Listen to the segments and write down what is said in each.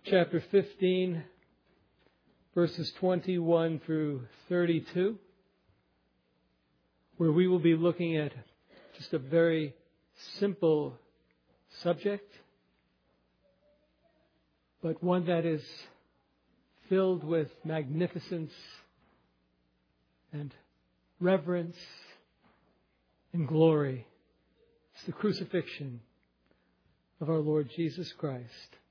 chapter 15, verses 21 through 32, where we will be looking at just a very simple subject, but one that is filled with magnificence and reverence and glory. It's the crucifixion of our Lord Jesus Christ.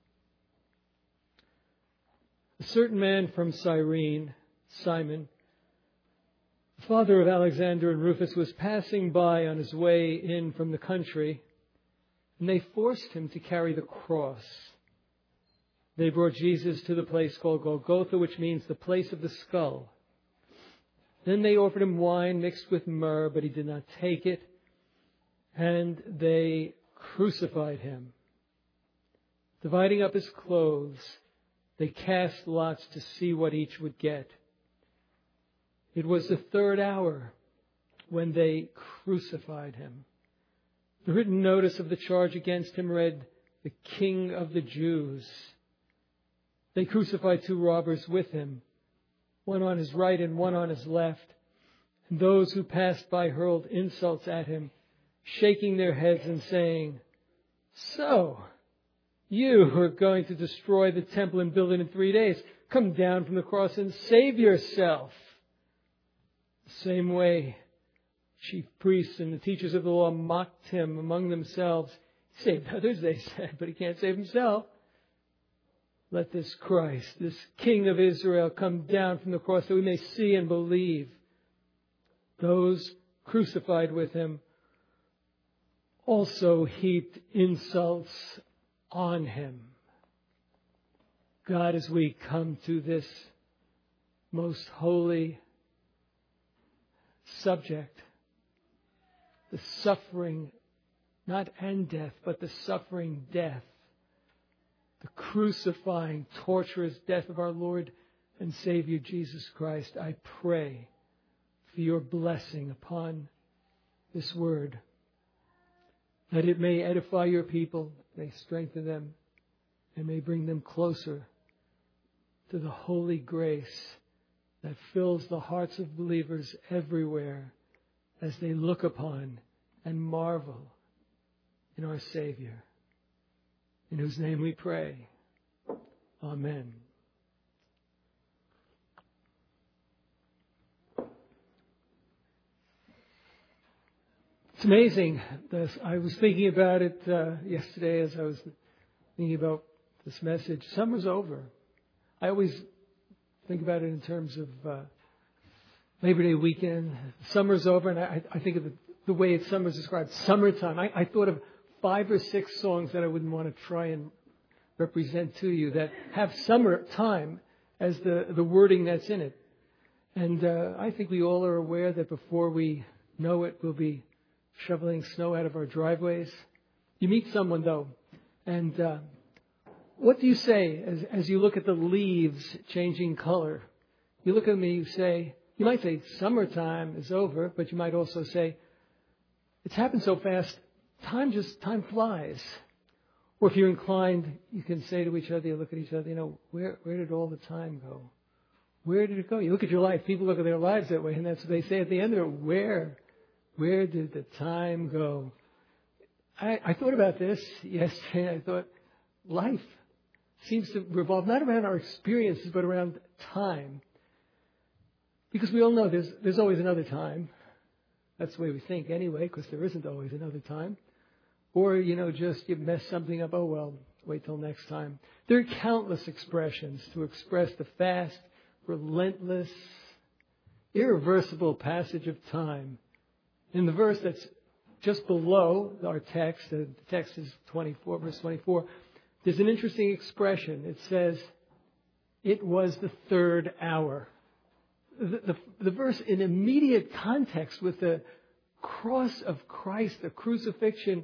A certain man from Cyrene, Simon, the father of Alexander and Rufus, was passing by on his way in from the country, and they forced him to carry the cross. They brought Jesus to the place called Golgotha, which means the place of the skull. Then they offered him wine mixed with myrrh, but he did not take it, and they crucified him. Dividing up his clothes, they cast lots to see what each would get. It was the third hour when they crucified him. The written notice of the charge against him read, "The King of the Jews." They crucified two robbers with him, one on his right and one on his left. And those who passed by hurled insults at him, shaking their heads and saying, "So, you who are going to destroy the temple and build it in 3 days, come down from the cross and save yourself." The same way, chief priests and the teachers of the law mocked him among themselves. "He saved others," they said, "but he can't save himself. Let this Christ, this King of Israel, come down from the cross that we may see and believe." Those crucified with him also heaped insults on him. God, as we come to this most holy subject, the suffering, not and death, but the suffering death, the crucifying, torturous death of our Lord and Savior Jesus Christ, I pray for your blessing upon this word, that it may edify your people, may strengthen them, and may bring them closer to the holy grace that fills the hearts of believers everywhere as they look upon and marvel in our Savior, in whose name we pray. Amen. It's amazing. I was thinking about it yesterday as I was thinking about this message. Summer's over. I always think about it in terms of Labor Day weekend. Summer's over, and I think of the way summer's described. Summertime. I thought of 5 or 6 songs that I wouldn't want to try and represent to you that have summertime as the wording that's in it. And I think we all are aware that before we know it, we'll be shoveling snow out of our driveways. You meet someone, though, and what do you say as you look at the leaves changing color? You look at them and you might say, summertime is over, but you might also say, it's happened so fast, time flies. Or if you're inclined, you can say to each other, you look at each other, where did all the time go? Where did it go? You look at your life, people look at their lives that way, and that's what they say at the end of it, where did the time go? I thought about this yesterday. I thought life seems to revolve not around our experiences, but around time. Because we all know there's always another time. That's the way we think anyway, because there isn't always another time. Or, just you mess something up. Oh, well, wait till next time. There are countless expressions to express the fast, relentless, irreversible passage of time. In the verse that's just below our text, the text is 24, verse 24, there's an interesting expression. It says, "It was the third hour." The verse in immediate context with the cross of Christ, the crucifixion,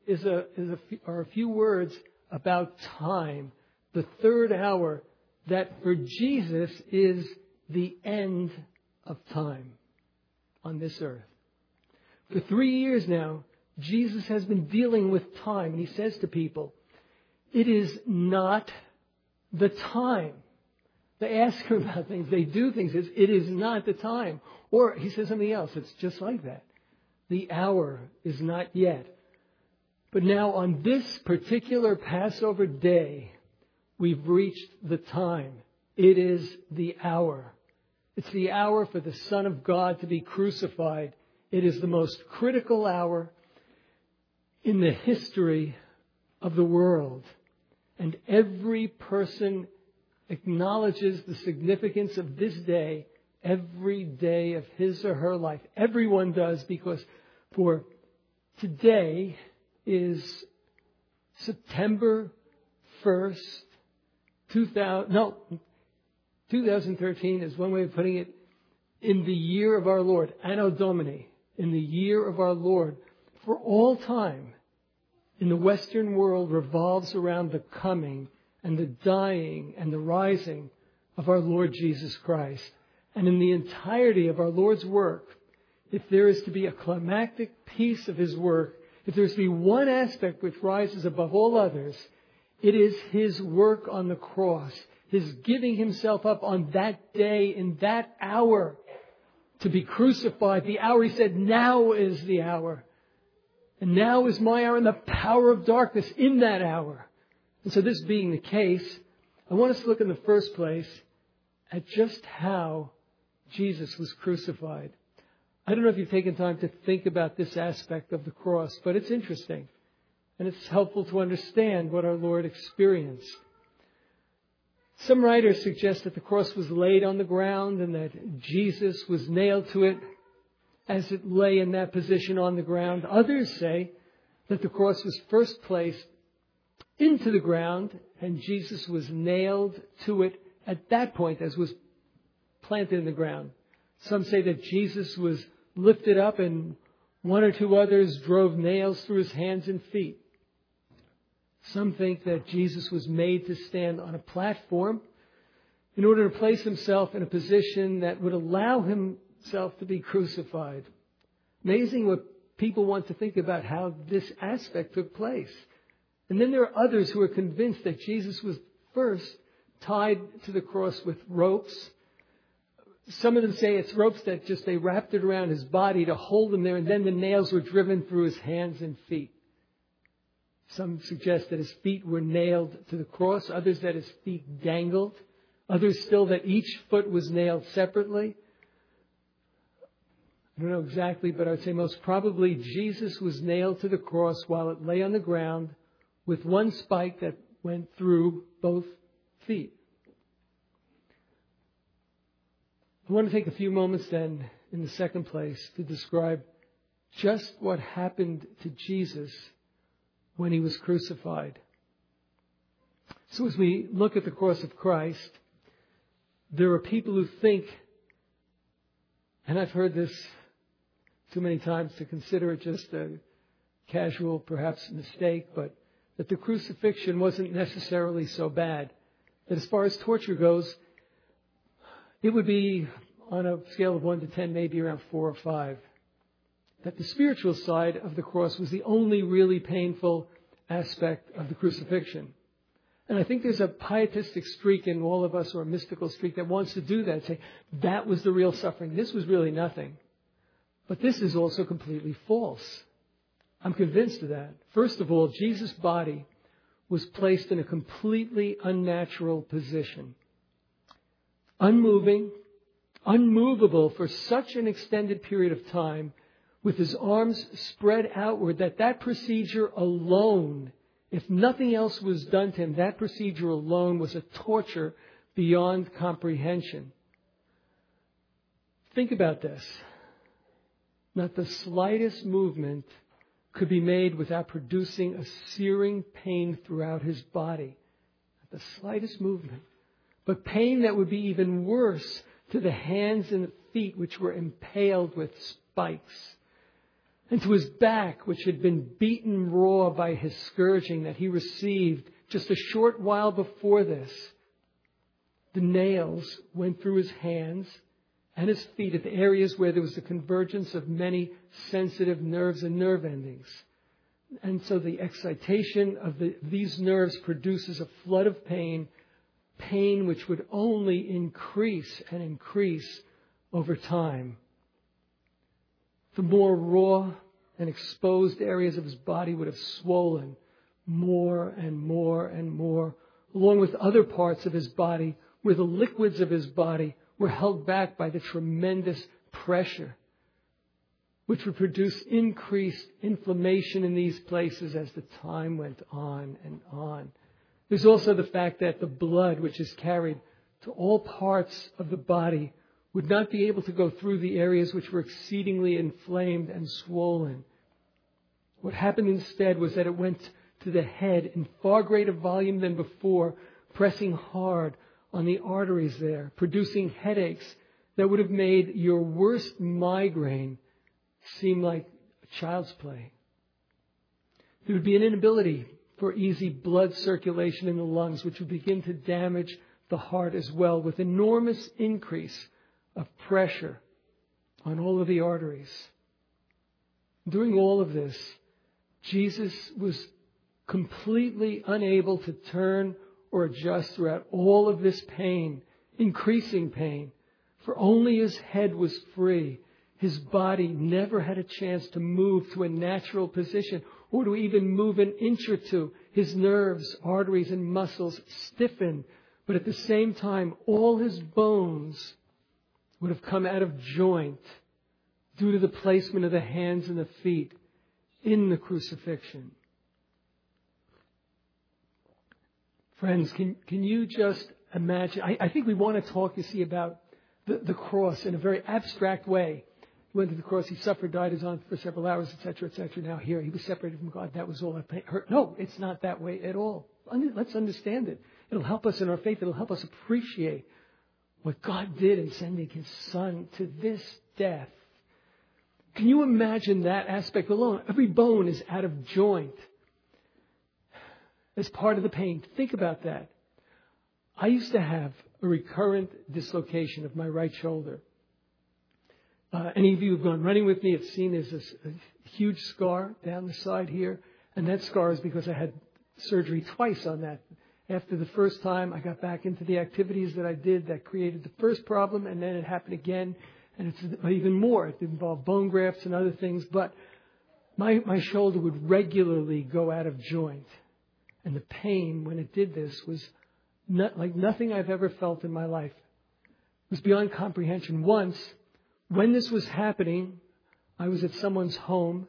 are a few words about time. The third hour, that for Jesus is the end of time on this earth. For 3 years now, Jesus has been dealing with time, and he says to people, it is not the time. They ask him about things. They do things. It is not the time. Or he says something else. It's just like that. The hour is not yet. But now on this particular Passover day, we've reached the time. It is the hour. It's the hour for the Son of God to be crucified. It is the most critical hour in the history of the world. And every person acknowledges the significance of this day every day of his or her life. Everyone does, because for today is September 1st, 2013 is one way of putting it, in the year of our Lord, Anno Domini, in the year of our Lord. For all time in the Western world revolves around the coming and the dying and the rising of our Lord Jesus Christ. And in the entirety of our Lord's work, if there is to be a climactic piece of His work, if there is to be one aspect which rises above all others, it is His work on the cross, His giving Himself up on that day, in that hour, to be crucified. The hour He said, now is the hour. And now is my hour, and the power of darkness in that hour. And so this being the case, I want us to look in the first place at just how Jesus was crucified. I don't know if you've taken time to think about this aspect of the cross, but it's interesting. And it's helpful to understand what our Lord experienced. Some writers suggest that the cross was laid on the ground and that Jesus was nailed to it as it lay in that position on the ground. Others say that the cross was first placed into the ground and Jesus was nailed to it at that point as was planted in the ground. Some say that Jesus was lifted up and one or two others drove nails through His hands and feet. Some think that Jesus was made to stand on a platform in order to place Himself in a position that would allow Himself to be crucified. Amazing what people want to think about how this aspect took place. And then there are others who are convinced that Jesus was first tied to the cross with ropes. Some of them say it's ropes that they wrapped it around His body to hold Him there, and then the nails were driven through His hands and feet. Some suggest that His feet were nailed to the cross, others that His feet dangled, others still that each foot was nailed separately. I don't know exactly, but I would say most probably Jesus was nailed to the cross while it lay on the ground with one spike that went through both feet. I want to take a few moments then, in the second place, to describe just what happened to Jesus when He was crucified. So as we look at the cross of Christ, there are people who think, and I've heard this too many times to consider it just a casual, perhaps, mistake, but that the crucifixion wasn't necessarily so bad. That as far as torture goes, it would be on a scale of 1 to 10, maybe around 4 or 5. That the spiritual side of the cross was the only really painful aspect of the crucifixion. And I think there's a pietistic streak in all of us, or a mystical streak, that wants to do that, say, that was the real suffering. This was really nothing. But this is also completely false. I'm convinced of that. First of all, Jesus' body was placed in a completely unnatural position. Unmoving, unmovable for such an extended period of time, with His arms spread outward, that procedure alone, if nothing else was done to Him, that procedure alone was a torture beyond comprehension. Think about this. Not the slightest movement could be made without producing a searing pain throughout His body. Not the slightest movement. But pain that would be even worse to the hands and the feet, which were impaled with spikes. And to His back, which had been beaten raw by His scourging that He received just a short while before this. The nails went through His hands and His feet at the areas where there was a convergence of many sensitive nerves and nerve endings. And so the excitation of these nerves produces a flood of pain pain which would only increase and increase over time. The more raw and exposed areas of his body would have swollen more and more and more, along with other parts of his body where the liquids of his body were held back by the tremendous pressure, which would produce increased inflammation in these places as the time went on and on. There's also the fact that the blood, which is carried to all parts of the body, would not be able to go through the areas which were exceedingly inflamed and swollen. What happened instead was that it went to the head in far greater volume than before, pressing hard on the arteries there, producing headaches that would have made your worst migraine seem like a child's play. There would be an inability for easy blood circulation in the lungs, which would begin to damage the heart as well, with enormous increase of pressure on all of the arteries. During all of this, Jesus was completely unable to turn or adjust throughout all of this pain, increasing pain, for only his head was free. His body never had a chance to move to a natural position or to even move an inch or two. His nerves, arteries, and muscles stiffened, but at the same time, all his bones would have come out of joint due to the placement of the hands and the feet in the crucifixion. Friends, can you just imagine? I think we want to talk, you see, about the cross in a very abstract way. He went to the cross, he suffered, died his on for several hours, etc., etc. Now here, he was separated from God. That was all that hurt. No, it's not that way at all. Let's understand it. It'll help us in our faith. It'll help us appreciate what God did in sending his Son to this death. Can you imagine that aspect alone? Every bone is out of joint as part of the pain. Think about that. I used to have a recurrent dislocation of my right shoulder. Any of you who've gone running with me have seen there's this a huge scar down the side here. And that scar is because I had surgery twice on that. After the first time, I got back into the activities that I did that created the first problem, and then it happened again. And it's even more. It involved bone grafts and other things. But my shoulder would regularly go out of joint. And the pain when it did this was not like nothing I've ever felt in my life. It was beyond comprehension. Once, when this was happening, I was at someone's home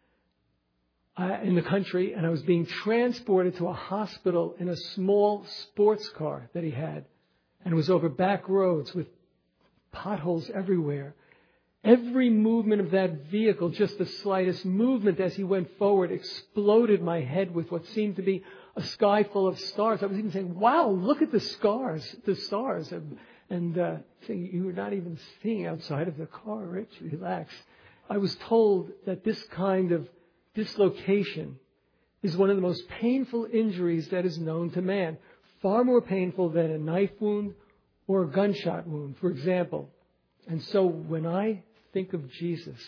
in the country, and I was being transported to a hospital in a small sports car that he had. And it was over back roads with potholes everywhere. Every movement of that vehicle, just the slightest movement as he went forward, exploded my head with what seemed to be a sky full of stars. I was even saying, wow, look at the stars. And saying, you were not even seeing outside of the car, Rich, relax. I was told that this kind of dislocation is one of the most painful injuries that is known to man. Far more painful than a knife wound or a gunshot wound, for example. And so when I think of Jesus,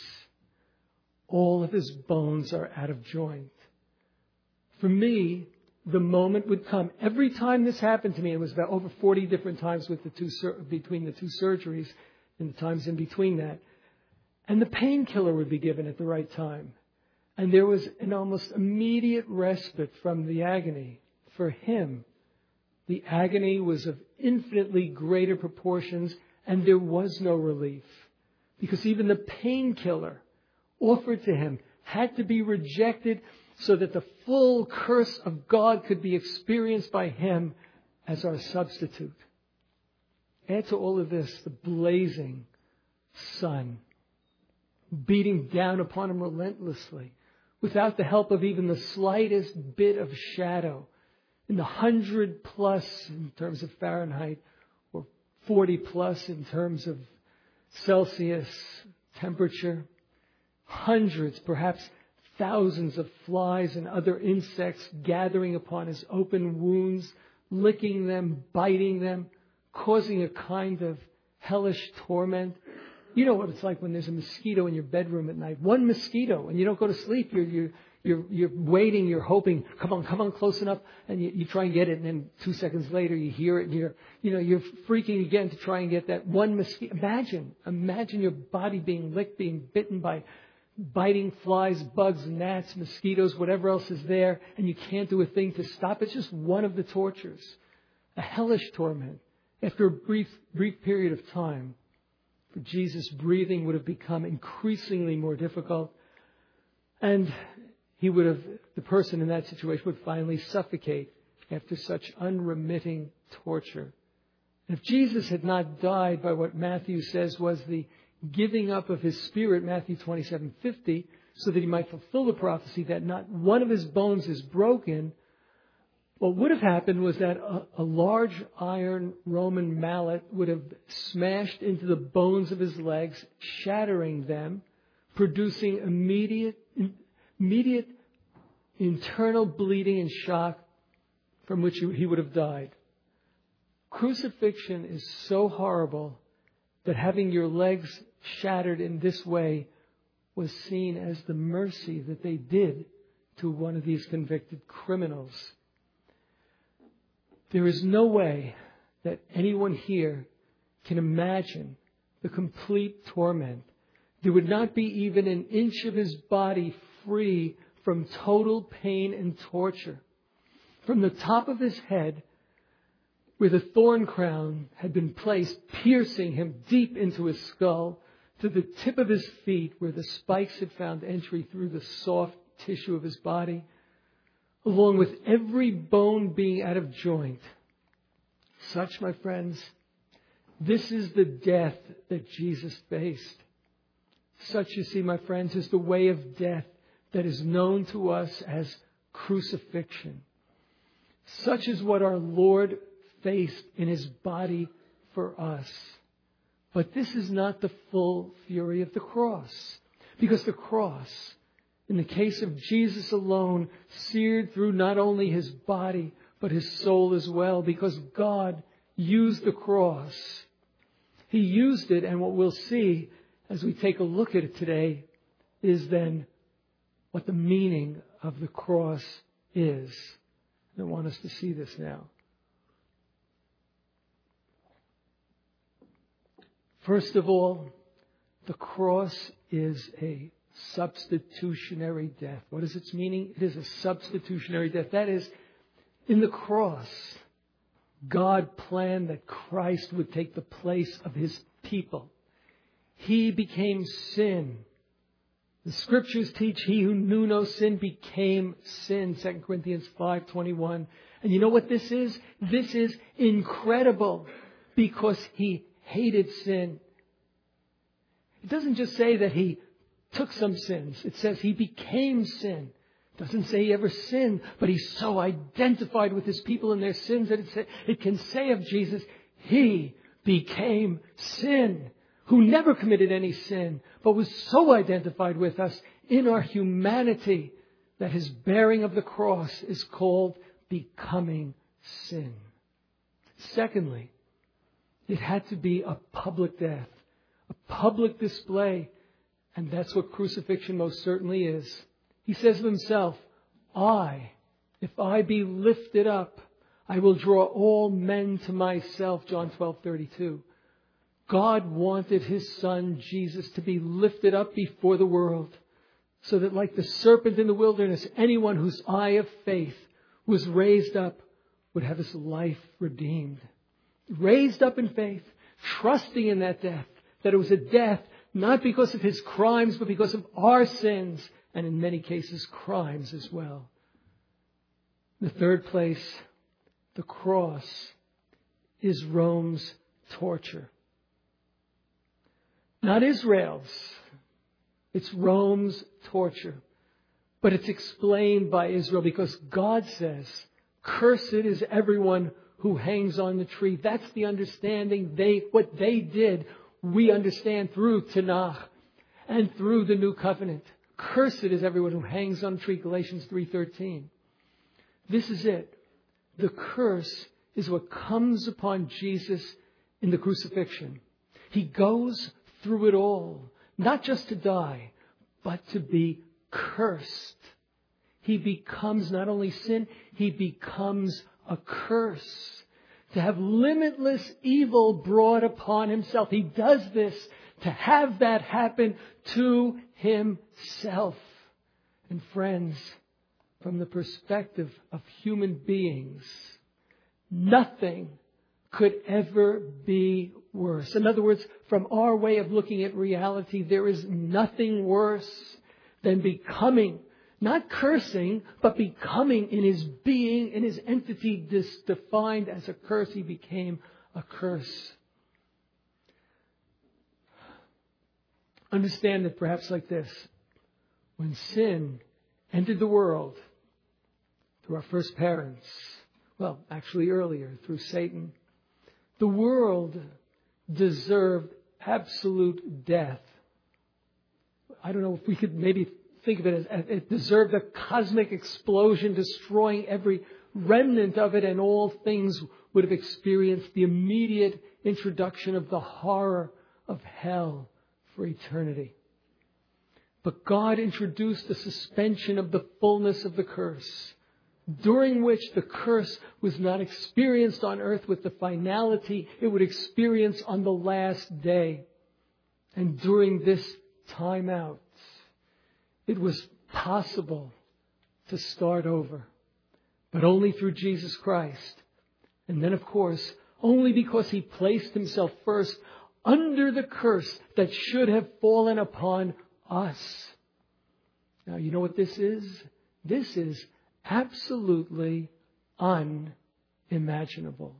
all of his bones are out of joint. For me, the moment would come. Every time this happened to me, it was about over 40 different times with between the two surgeries and the times in between that. And the painkiller would be given at the right time. And there was an almost immediate respite from the agony. For him, the agony was of infinitely greater proportions, and there was no relief. Because even the painkiller offered to him had to be rejected so that the full curse of God could be experienced by him as our substitute. Add to all of this the blazing sun, beating down upon him relentlessly, without the help of even the slightest bit of shadow, in the 100 plus in terms of Fahrenheit, or 40 plus in terms of Celsius temperature, hundreds, perhaps thousands of flies and other insects gathering upon his open wounds, licking them, biting them, causing a kind of hellish torment. You know what it's like when there's a mosquito in your bedroom at night. One mosquito, and you don't go to sleep. You're you're waiting, you're hoping, come on, close enough, and you try and get it, and then 2 seconds later you hear it, and you're freaking again to try and get that one mosquito. Imagine your body being licked, being bitten by biting flies, bugs, gnats, mosquitoes, whatever else is there, and you can't do a thing to stop. It's just one of the tortures, a hellish torment. After a brief period of time, for Jesus, breathing would have become increasingly more difficult, and the person in that situation would finally suffocate after such unremitting torture. And if Jesus had not died by what Matthew says was the giving up of his spirit, Matthew 27:50, so that he might fulfill the prophecy that not one of his bones is broken, what would have happened was that a large iron Roman mallet would have smashed into the bones of his legs, shattering them, producing immediate internal bleeding and shock from which he would have died. Crucifixion is so horrible that having your legs shattered in this way was seen as the mercy that they did to one of these convicted criminals. There is no way that anyone here can imagine the complete torment. There would not be even an inch of his body free from total pain and torture. From the top of his head, where the thorn crown had been placed, piercing him deep into his skull, to the tip of his feet, where the spikes had found entry through the soft tissue of his body, along with every bone being out of joint. Such, my friends, this is the death that Jesus faced. Such, you see, my friends, is the way of death that is known to us as crucifixion. Such is what our Lord faced in his body for us. But this is not the full fury of the cross. Because the cross, in the case of Jesus alone, seared through not only his body, but his soul as well. Because God used the cross. He used it, and what we'll see as we take a look at it today is then what the meaning of the cross is. I want us to see this now. First of all, the cross is a substitutionary death. What is its meaning? It is a substitutionary death. That is, in the cross, God planned that Christ would take the place of his people. He became sin. The scriptures teach he who knew no sin became sin, 2 Corinthians 5:21. And you know what this is? This is incredible because he hated sin. It doesn't just say that he took some sins. It says he became sin. It doesn't say he ever sinned, but he's so identified with his people and their sins that it can say of Jesus, he became sin, who never committed any sin, but was so identified with us in our humanity that his bearing of the cross is called becoming sin. Secondly, it had to be a public death, a public display, and that's what crucifixion most certainly is. He says of himself, if I be lifted up, I will draw all men to myself, John 12:32. God wanted his son, Jesus, to be lifted up before the world, so that like the serpent in the wilderness, anyone whose eye of faith was raised up would have his life redeemed. Raised up in faith, trusting in that death, that it was a death not because of his crimes, but because of our sins, and in many cases, crimes as well. In the third place, the cross is Rome's torture. Not Israel's. It's Rome's torture. But it's explained by Israel because God says, cursed is everyone who hangs on the tree. That's the understanding. What they did, we understand through Tanakh and through the New Covenant. Cursed is everyone who hangs on a tree, Galatians 3:13. This is it. The curse is what comes upon Jesus in the crucifixion. He goes through it all, not just to die, but to be cursed. he becomes not only sin, he becomes a curse. To have limitless evil brought upon himself. He does this to have that happen to himself. And friends, from the perspective of human beings, nothing could ever be worse. In other words, from our way of looking at reality, there is nothing worse than becoming, not cursing, but becoming in his being, in his entity, defined as a curse. He became a curse. Understand it perhaps like this. When sin entered the world through our first parents, well, actually earlier, through Satan, the world deserved absolute death. I don't know if we could maybe think of it as it deserved a cosmic explosion, destroying every remnant of it, and all things would have experienced the immediate introduction of the horror of hell for eternity. But God introduced the suspension of the fullness of the curse, during which the curse was not experienced on earth with the finality it would experience on the last day. And during this time out, it was possible to start over, but only through Jesus Christ. And then, of course, only because he placed himself first under the curse that should have fallen upon us. Now, you know what this is? This is absolutely unimaginable.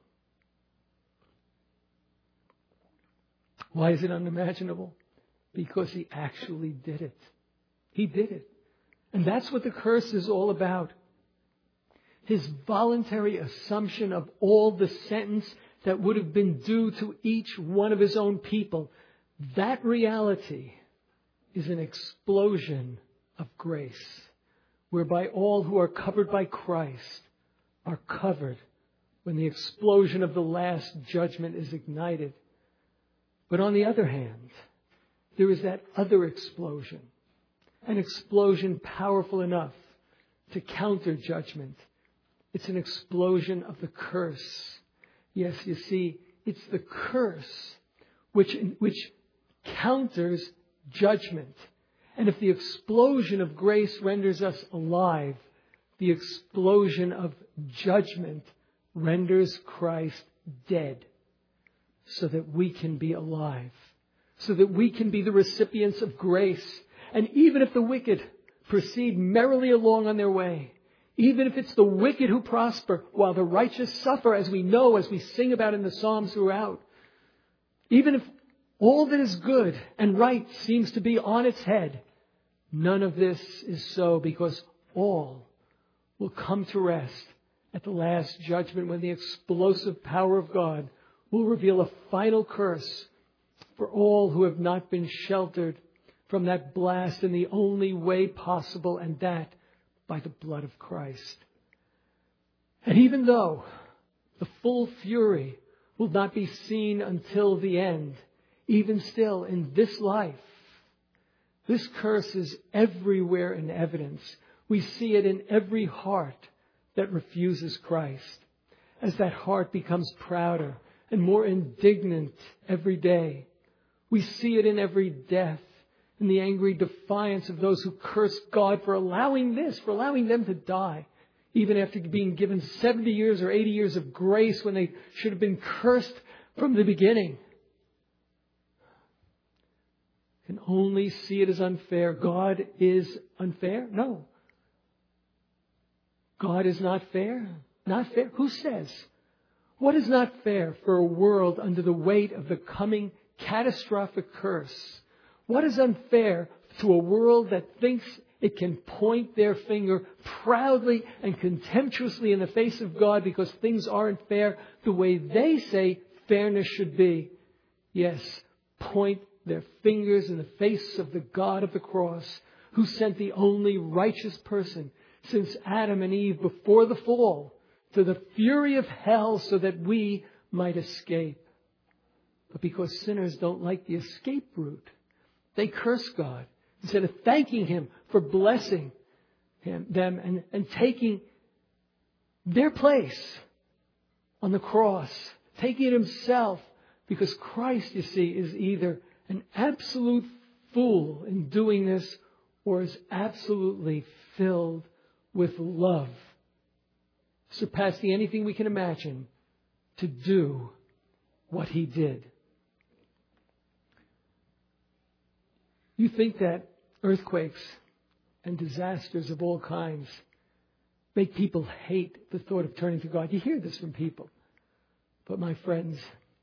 Why is it unimaginable? Because he actually did it. He did it. And that's what the curse is all about. His voluntary assumption of all the sentence that would have been due to each one of his own people. That reality is an explosion of grace, whereby all who are covered by Christ are covered when the explosion of the last judgment is ignited. But on the other hand, there is that other explosion, an explosion powerful enough to counter judgment. It's an explosion of the curse. Yes, you see, it's the curse which counters judgment. And if the explosion of grace renders us alive, the explosion of judgment renders Christ dead, so that we can be alive, so that we can be the recipients of grace. And even if the wicked proceed merrily along on their way, even if it's the wicked who prosper while the righteous suffer, as we know, as we sing about in the Psalms throughout, even if all that is good and right seems to be on its head, none of this is so, because all will come to rest at the last judgment, when the explosive power of God will reveal a final curse for all who have not been sheltered from that blast in the only way possible, and that by the blood of Christ. And even though the full fury will not be seen until the end, even still in this life, this curse is everywhere in evidence. We see it in every heart that refuses Christ, as that heart becomes prouder and more indignant every day. We see it in every death, in the angry defiance of those who curse God for allowing this, for allowing them to die, even after being given 70 years or 80 years of grace when they should have been cursed from the beginning. Can only see it as unfair. God is unfair? No. God is not fair? Not fair? Who says? What is not fair for a world under the weight of the coming catastrophic curse? What is unfair to a world that thinks it can point their finger proudly and contemptuously in the face of God because things aren't fair the way they say fairness should be? Yes, point their fingers in the face of the God of the cross, who sent the only righteous person since Adam and Eve before the fall to the fury of hell so that we might escape. But because sinners don't like the escape route, they curse God. Instead of thanking Him for blessing, them and taking their place on the cross, taking it himself, because Christ, you see, is either an absolute fool in doing this or is absolutely filled with love, surpassing anything we can imagine, to do what he did. You think that earthquakes and disasters of all kinds make people hate the thought of turning to God. You hear this from people. But my friends,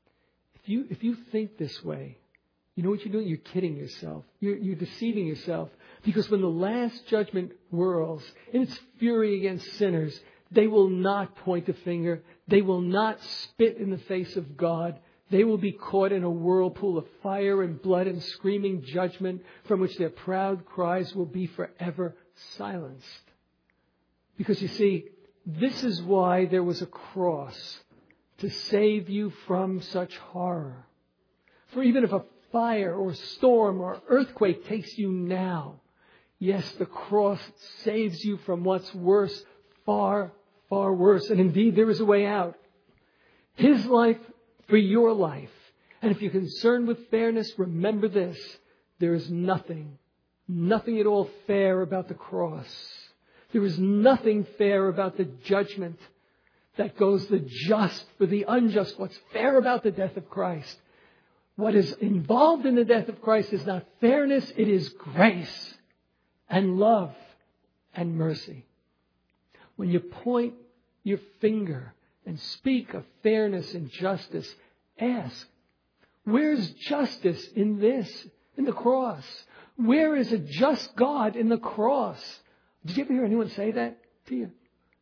if you think this way, you know what you're doing? You're kidding yourself. You're deceiving yourself. Because when the last judgment whirls in its fury against sinners, they will not point a finger. They will not spit in the face of God. They will be caught in a whirlpool of fire and blood and screaming judgment from which their proud cries will be forever silenced. Because you see, this is why there was a cross, to save you from such horror. For even if a fire or storm or earthquake takes you now, yes, the cross saves you from what's worse, far, far worse. And indeed, there is a way out. His life for your life. And if you're concerned with fairness, remember this. There is nothing at all fair about the cross. There is nothing fair about the judgment that goes the just for the unjust. What's fair about the death of Christ? What is involved in the death of Christ is not fairness, it is grace and love and mercy. When you point your finger and speak of fairness and justice, ask, where's justice in this, in the cross? Where is a just God in the cross? Did you ever hear anyone say that to you?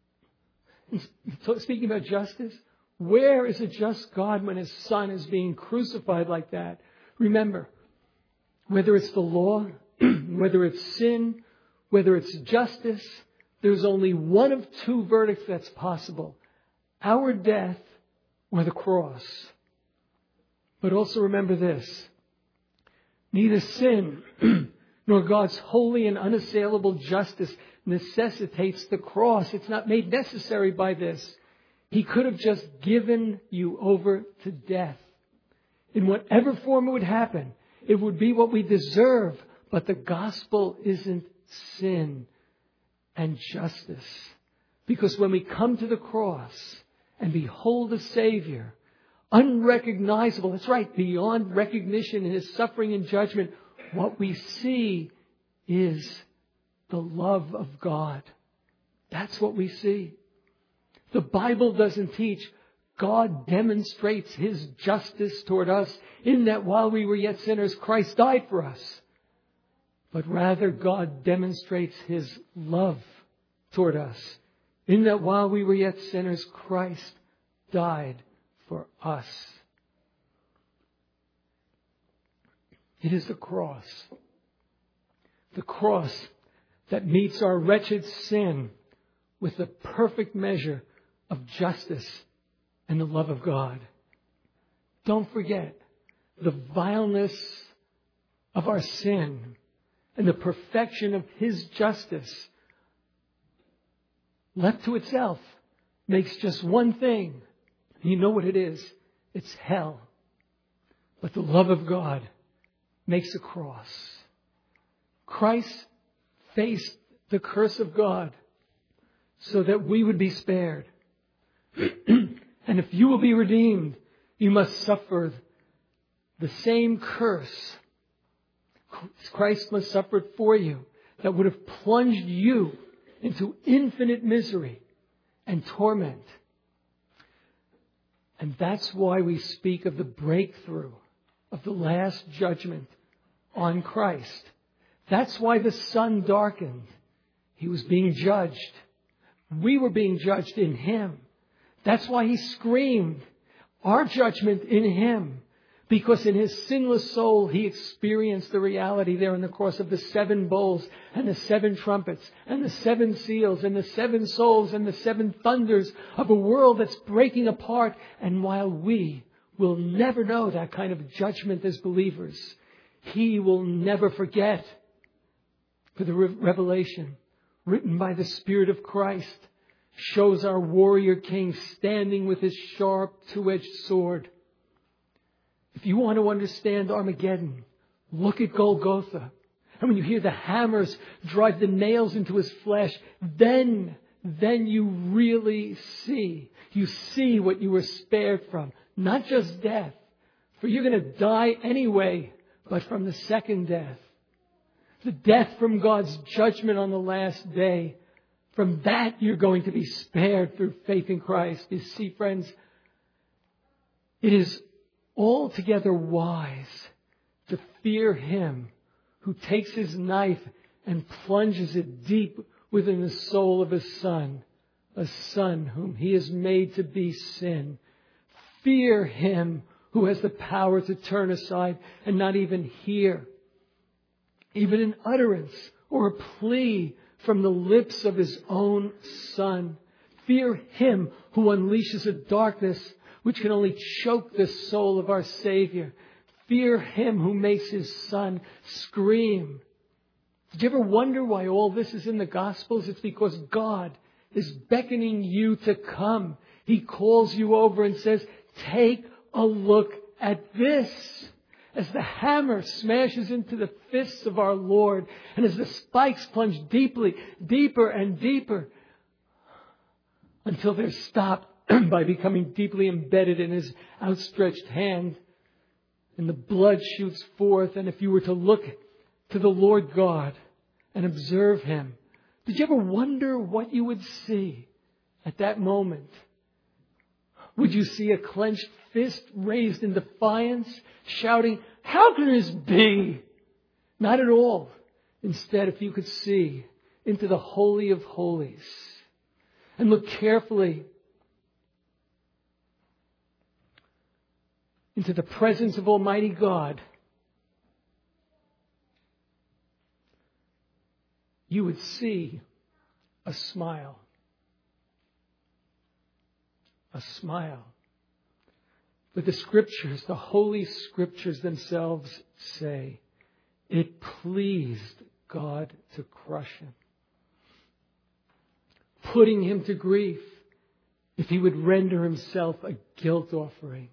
Speaking about justice, where is a just God when his son is being crucified like that? Remember, whether it's the law, whether it's sin, whether it's justice, there's only one of two verdicts that's possible. Our death or the cross. But also remember this. Neither sin nor God's holy and unassailable justice necessitates the cross. It's not made necessary by this. He could have just given you over to death. In whatever form it would happen, it would be what we deserve. But the gospel isn't sin and justice. Because when we come to the cross and behold a Savior, unrecognizable, that's right, beyond recognition in his suffering and judgment, what we see is the love of God. That's what we see. The Bible doesn't teach God demonstrates his justice toward us in that while we were yet sinners, Christ died for us. But rather, God demonstrates his love toward us in that while we were yet sinners, Christ died for us. It is the cross that meets our wretched sin with the perfect measure of justice and the love of God. Don't forget the vileness of our sin and the perfection of his justice, left to itself, makes just one thing. You know what it is? It's hell. But the love of God makes a cross. Christ faced the curse of God so that we would be spared. And if you will be redeemed, you must suffer the same curse. Christ must suffer it for you that would have plunged you into infinite misery and torment. And that's why we speak of the breakthrough of the last judgment on Christ. That's why the sun darkened. He was being judged. We were being judged in him. That's why he screamed our judgment in him. Because in his sinless soul, he experienced the reality there on the cross of the 7 bowls and the 7 trumpets and the 7 seals and the 7 souls and the 7 thunders of a world that's breaking apart. And while we will never know that kind of judgment as believers, he will never forget. For the revelation written by the Spirit of Christ, shows our warrior king standing with his sharp two-edged sword. If you want to understand Armageddon, look at Golgotha. And when you hear the hammers drive the nails into his flesh, then you really see. You see what you were spared from. Not just death, for you're going to die anyway, but from the second death. The death from God's judgment on the last day. From that you're going to be spared through faith in Christ. You see, friends, it is altogether wise to fear Him who takes His knife and plunges it deep within the soul of His Son, a Son whom He has made to be sin. Fear Him who has the power to turn aside and not even hear, even an utterance or a plea from the lips of His own Son. Fear Him who unleashes a darkness which can only choke the soul of our Savior. Fear Him who makes His Son scream. Did you ever wonder why all this is in the Gospels? It's because God is beckoning you to come. He calls you over and says, take a look at this. As the hammer smashes into the fists of our Lord, and as the spikes plunge deeper and deeper, until they're stopped by becoming deeply embedded in His outstretched hand, and the blood shoots forth. And if you were to look to the Lord God and observe Him, did you ever wonder what you would see at that moment? Would you see a clenched fist raised in defiance, shouting, how can this be? Not at all. Instead, if you could see into the Holy of Holies and look carefully into the presence of Almighty God, you would see a smile. A smile. But the Scriptures, the Holy Scriptures themselves say, it pleased God to crush Him, putting Him to grief if He would render Himself a guilt offering.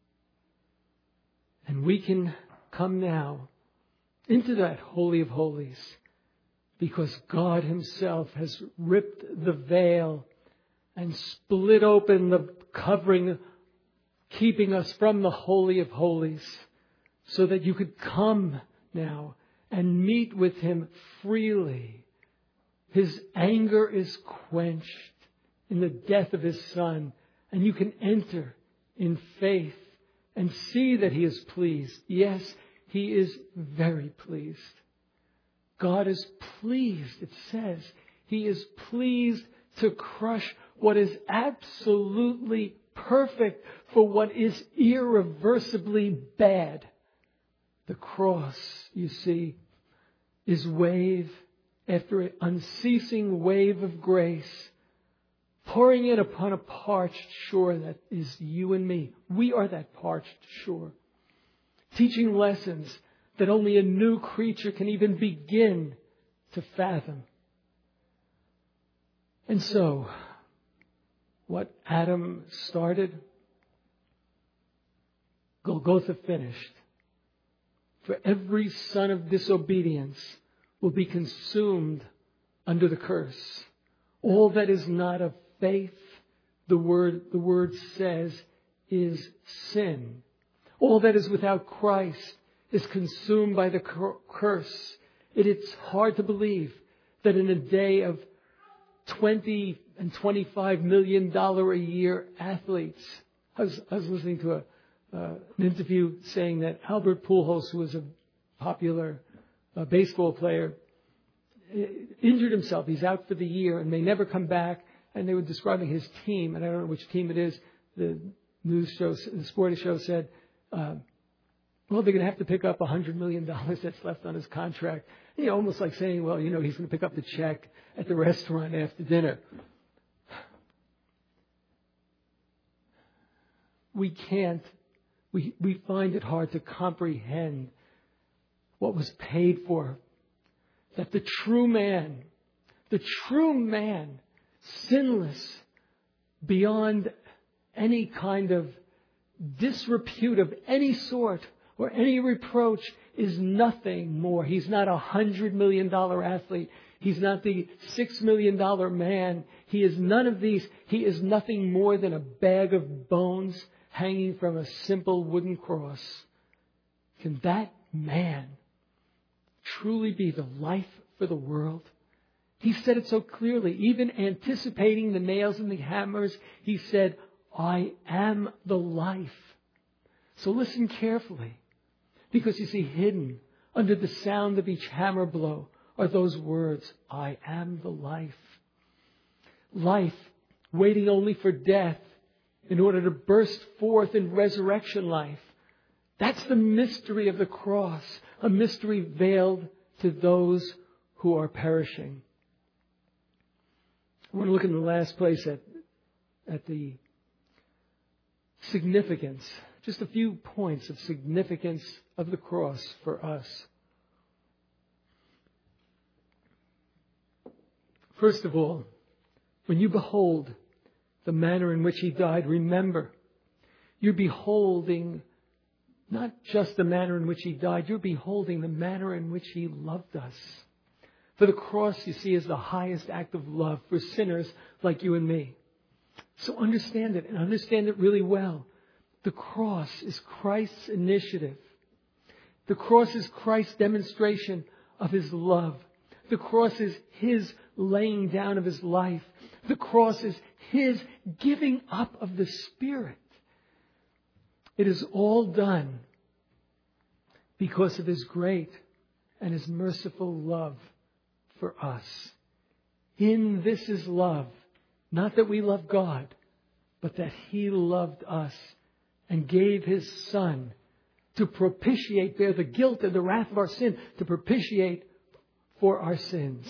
And we can come now into that Holy of Holies because God Himself has ripped the veil and split open the covering, keeping us from the Holy of Holies, so that you could come now and meet with Him freely. His anger is quenched in the death of His Son, and you can enter in faith and see that He is pleased. Yes, He is very pleased. God is pleased. It says He is pleased to crush what is absolutely perfect for what is irreversibly bad. The cross, you see, is wave after an unceasing wave of grace, pouring it upon a parched shore that is you and me. We are that parched shore, teaching lessons that only a new creature can even begin to fathom. And so, what Adam started, Golgotha finished. For every son of disobedience will be consumed under the curse. All that is not of faith, the word says, is sin. All that is without Christ is consumed by the curse. It's hard to believe that in a day of $20 and $25 million a year athletes. I was listening to an interview saying that Albert Pujols, who was a popular baseball player, injured himself. He's out for the year and may never come back. And they were describing his team, and I don't know which team it is. The sporting show said, well, they're going to have to pick up $100 million that's left on his contract. You know, almost like saying, well, he's going to pick up the check at the restaurant after dinner. We find it hard to comprehend what was paid for. That the true man, the true man, sinless, beyond any kind of disrepute of any sort or any reproach, is nothing more. He's not $100 million athlete. He's not the $6 million man. He is none of these. He is nothing more than a bag of bones hanging from a simple wooden cross. Can that man truly be the life for the world? He said it so clearly, even anticipating the nails and the hammers. He said, I am the life. So listen carefully, because you see, hidden under the sound of each hammer blow are those words, I am the life. Life waiting only for death in order to burst forth in resurrection life. That's the mystery of the cross, a mystery veiled to those who are perishing. I want to look in the last place at the significance, just a few points of significance of the cross for us. First of all, when you behold the manner in which He died, remember, you're beholding not just the manner in which He died, you're beholding the manner in which He loved us. For the cross, you see, is the highest act of love for sinners like you and me. So understand it, and understand it really well. The cross is Christ's initiative. The cross is Christ's demonstration of His love. The cross is His laying down of His life. The cross is His giving up of the Spirit. It is all done because of His great and His merciful love for us. In this is love, not that we love God, but that He loved us and gave His Son to propitiate, bear the guilt and the wrath of our sin, to propitiate for our sins.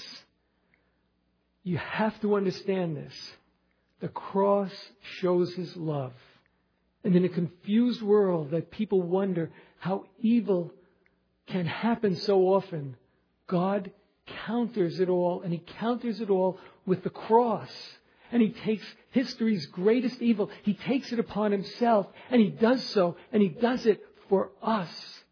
You have to understand this. The cross shows His love. And in a confused world that people wonder how evil can happen so often, God counters it all, and He counters it all with the cross. And He takes history's greatest evil, He takes it upon Himself, and He does so, and He does it for us.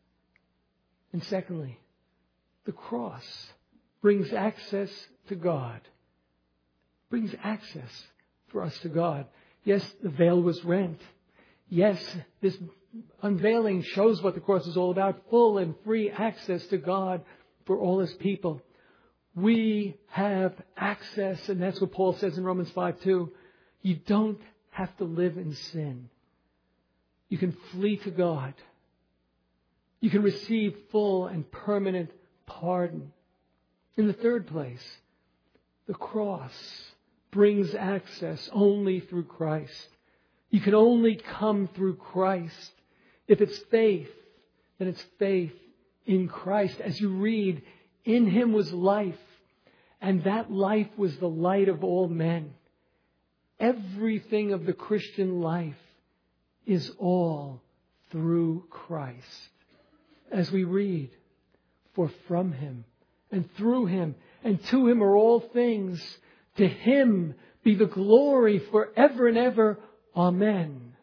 And secondly, the cross brings access to God. Brings access for us to God. Yes, the veil was rent. Yes, this unveiling shows what the cross is all about. Full and free access to God for all His people. We have access, and that's what Paul says in Romans 5:2. You don't have to live in sin. You can flee to God. You can receive full and permanent pardon. In the third place, the cross brings access only through Christ. You can only come through Christ. If it's faith, then it's faith in Christ. As you read, in Him was life, and that life was the light of all men. Everything of the Christian life is all through Christ. As we read, for from Him and through Him and to Him are all things. To Him be the glory forever and ever. Amen.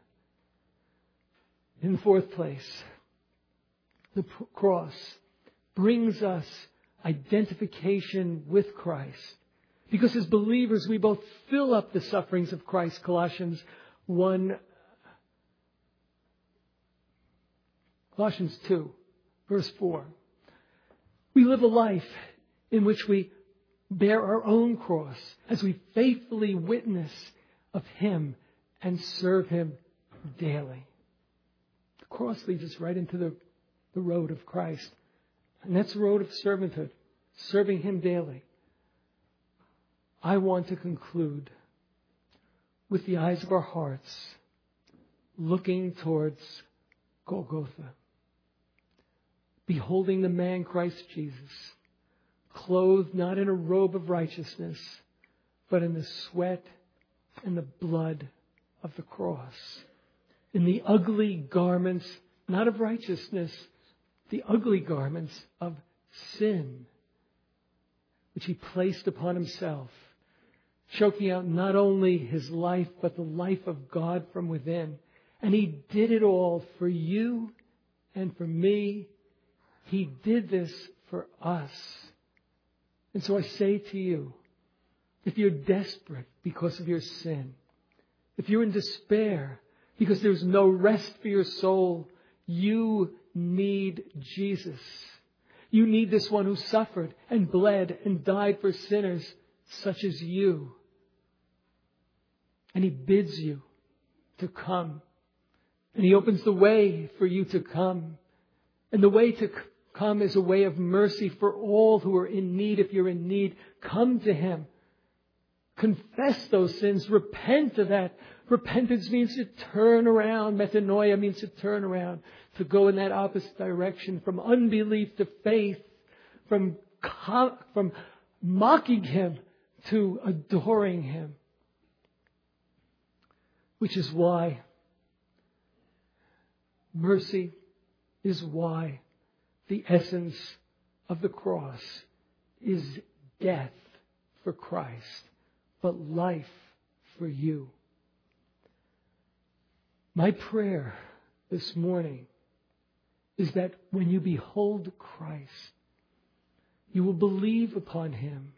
In the fourth place, the cross brings us identification with Christ. Because as believers, we both fill up the sufferings of Christ. Colossians 2, verse 4. We live a life in which we bear our own cross as we faithfully witness of Him and serve Him daily. The cross leads us right into the road of Christ. And that's the road of servanthood, serving Him daily. I want to conclude with the eyes of our hearts looking towards Golgotha, beholding the man Christ Jesus, clothed not in a robe of righteousness, but in the sweat and the blood of the cross, in the ugly garments, not of righteousness, the ugly garments of sin. which He placed upon Himself, choking out not only His life, but the life of God from within. And He did it all for you and for me. He did this for us. And so I say to you, if you're desperate because of your sin, if you're in despair because there's no rest for your soul, you need Jesus. You need this one who suffered and bled and died for sinners such as you. And He bids you to come. And He opens the way for you to come. And the way to come is a way of mercy for all who are in need. If you're in need, come to Him. Confess those sins. Repent of that. Repentance means to turn around. Metanoia means to turn around. To go in that opposite direction. From unbelief to faith. From mocking Him to adoring Him. Which is why mercy is why the essence of the cross is death for Christ, but life for you. My prayer this morning is that when you behold Christ, you will believe upon Him.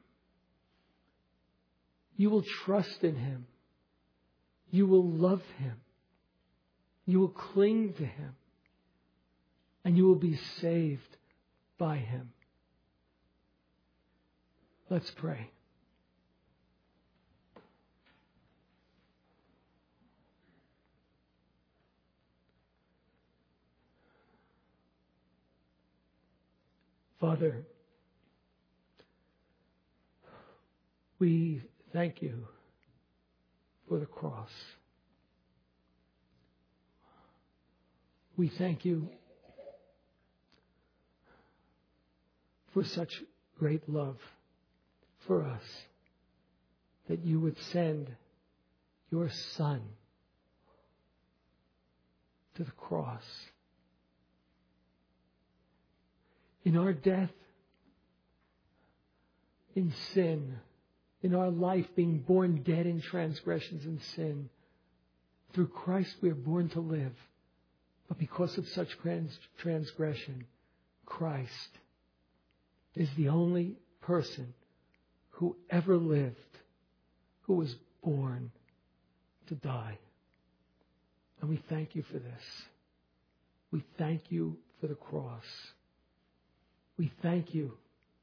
You will trust in Him. You will love Him. You will cling to Him. And you will be saved by Him. Let's pray. Father, we thank You for the cross. We thank You for such great love for us, that You would send Your Son to the cross. In our death, in sin, in our life being born dead in transgressions and sin, through Christ we are born to live. But because of such transgression, Christ is the only person who ever lived who was born to die. And we thank You for this. We thank You for the cross. We thank You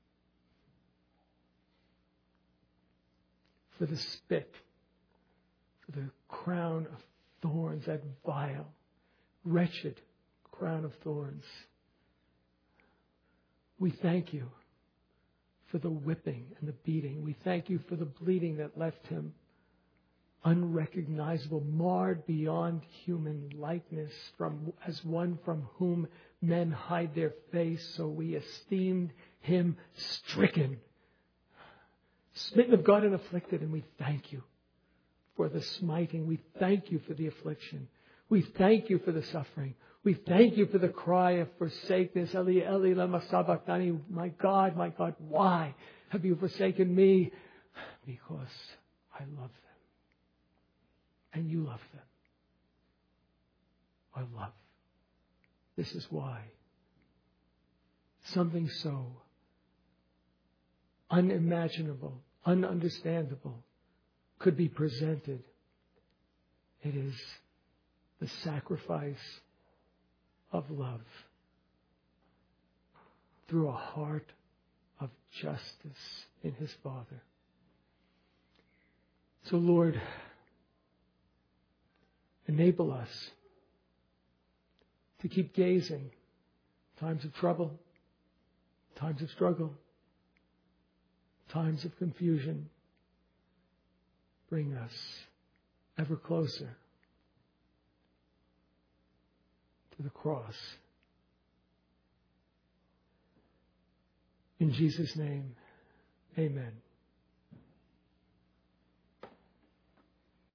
for the spit, for the crown of thorns, that vile, wretched crown of thorns. We thank You for the whipping and the beating. We thank You for the bleeding that left Him unrecognizable, marred beyond human likeness, as one from whom men hide their face. So we esteemed Him stricken, smitten of God and afflicted. And we thank You for the smiting. We thank You for the affliction. We thank You for the suffering. We thank You for the cry of forsakeness. Eli, Eli, lama sabachthani. My God, why have You forsaken me? Because I love them. And You love them. Our love. This is why something so unimaginable, ununderstandable could be presented. It is the sacrifice of love through a heart of justice in His Father. So Lord, enable us to keep gazing. Times of trouble, times of struggle, times of confusion. Bring us ever closer to the cross. In Jesus' name, amen.